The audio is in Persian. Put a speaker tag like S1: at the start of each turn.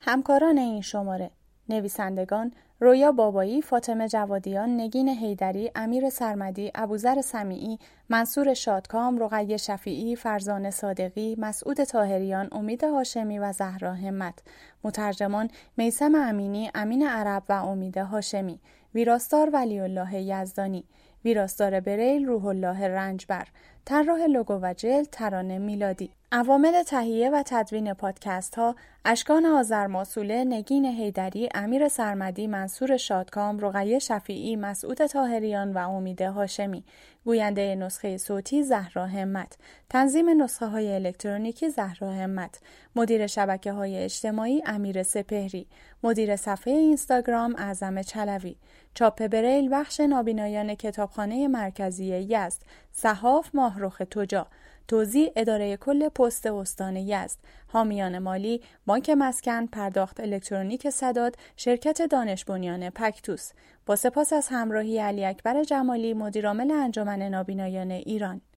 S1: همکاران این شماره: نویسندگان رویا بابایی، فاطمه جوادیان، نگین حیدری، امیر سرمدی، ابوذر سمیعی، منصور شادکام، رقیه شفیعی، فرزانه صادقی، مسعود طاهریان، امید هاشمی و زهرا همت. مترجمان میثم امینی، امین عرب و امید هاشمی. ویراستار ولی الله یزدانی. ویراستار بریل روح الله رنجبر. طراح لوگو و جلد ترانه میلادی. عوامل تهیه و تدوین پادکست ها: اشکان آذرماسوله، نگین حیدری، امیر سرمدی، منصور شادکام، رقیه شفیعی، مسعود طاهریان و امید هاشمی. گوینده نسخه صوتی زهرا همت. تنظیم نسخه های الکترونیکی زهرا همت. مدیر شبکه های اجتماعی امیر سپهری. مدیر صفحه اینستاگرام اعظم چلوی. چاپ بریل بخش نابینایان کتابخانه مرکزی یزد. صحاف ماهرخ تجا. توزیع اداره کل پست استان یزد. حامیان مالی: بانک مسکن، پرداخت الکترونیک سداد، شرکت دانش بنیان پکتوس. با سپاس از همراهی علی اکبر جمالی، مدیرعامل انجمن نابینایان ایران.